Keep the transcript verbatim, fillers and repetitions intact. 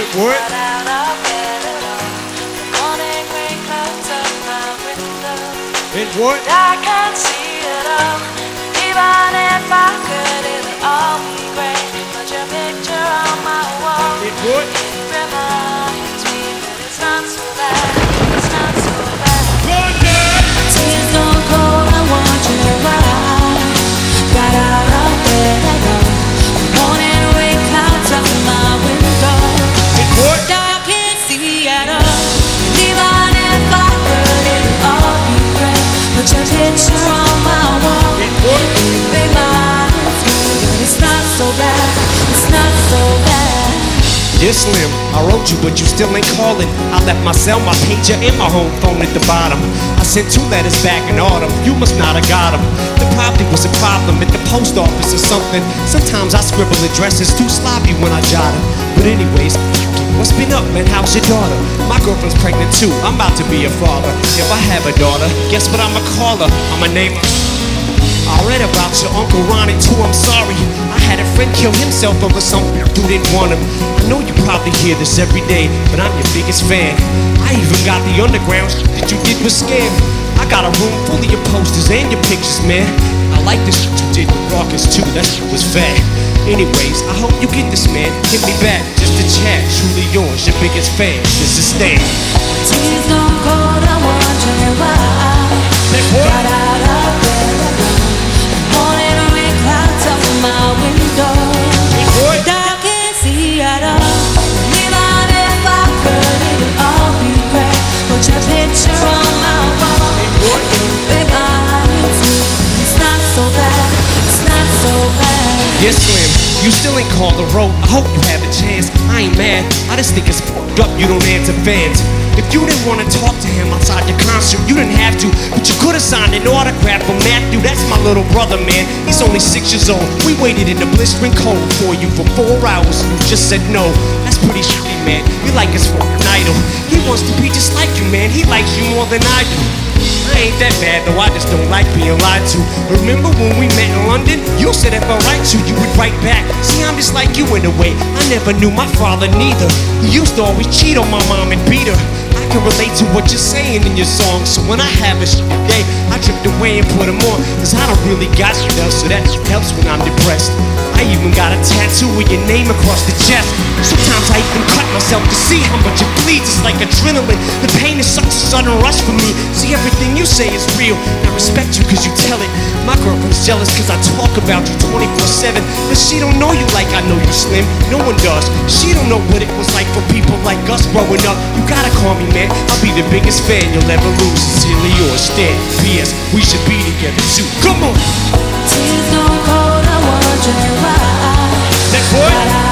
What? Got out of bed at all. The morning rain clouds up my window. And what? I can't see it all. Even if I could, it would all be great. Put your picture on my wall. And what? It reminds me that it's not so bad. It's not so bad. Tears don't cold, I want you to ride. Got out of bed at all. The morning rain clouds up my window. And what? I can't see at all. Even if I could, it would all be great. Put your picture on my wall. And what? It reminds me that it's not so bad. It's not so bad. Dear Slim, I wrote you, but you still ain't calling. I left my cell, my pager, and my home phone at the bottom. I sent two letters back in autumn. You must not have got them. There probably was a problem at the post office or something. Sometimes I scribble addresses too sloppy when I jot them. But anyways, what's been up, man? How's your daughter? My girlfriend's pregnant too. I'm about to be a father. If I have a daughter, guess what I'ma call her? I'ma name her. I read about your Uncle Ronnie too, I'm sorry. I had a friend kill himself over some dude didn't want him. I know you probably hear this every day, but I'm your biggest fan. I even got the underground shit that you did was scam. I got a room full of your posters and your pictures, man. I like the shit you did with Raucus too, that shit was fat. Anyways, I hope you get this, man. Hit me back, just a chat. Truly yours, your biggest fan. This is Stan. Tears don't cold, I want you to ride. Got out of bed at all. Morning rain clouds up my window. I can't see at all. Even if I could, it would all be great. Put your picture on my wall. It reminds me it's not so bad. It's not so bad. Yes, Slim, you still ain't called the road. I hope you have a chance. I ain't mad. I just think it's fucked up you don't answer fans. If you didn't want to talk to him outside the concert, you didn't have to. But you could have signed an autograph for Matthew. That's my little brother, man. He's only six years old. We waited in the blistering cold for you for four hours. You just said no. That's pretty shitty, man. You like his fucking idol. He wants to be just like you, man. He likes you more than I do. I ain't that bad, though I just don't like being lied to. Remember when we met in London? You said if I write you, you would write back. See, I'm just like you in a way. I never knew my father neither. He used to always cheat on my mom and beat her. I can relate to what you're saying in your song. So when I have a shit day, I drift away and put them on. Cause I don't really got you though, so that helps when I'm depressed. I even got a tattoo with your name across the chest. Sometimes I even cut myself to see how much it bleeds. It's like adrenaline. The pain is such a sudden rush for me. See, everything you say is real. I respect you cause you tell it. My girlfriend's jealous cause I talk about you twenty-four seven. But she don't know you like I know you, Slim. No one does. She don't know what it was like for people like us growing up. You gotta call me, man. I'll be the biggest fan you'll ever lose. Sincerely yours, Stan. P S. We should be together too. Come on. Tears don't cold, I want you to ride. That boy.